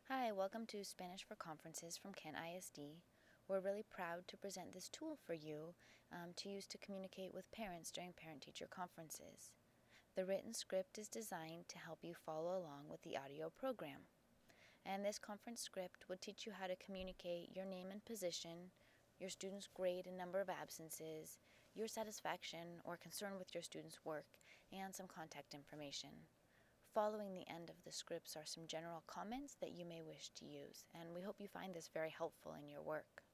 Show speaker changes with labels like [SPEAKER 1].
[SPEAKER 1] Hi, welcome to Spanish for Conferences from Kent ISD. We're really proud to present this tool for you to use to communicate with parents during parent-teacher conferences. The written script is designed to help you follow along with the audio program. And this conference script would teach you how to communicate your name and position, your student's grade and number of absences, your satisfaction or concern with your student's work, and some contact information. Following the end of the scripts are some general comments that you may wish to use, and we hope you find this very helpful in your work.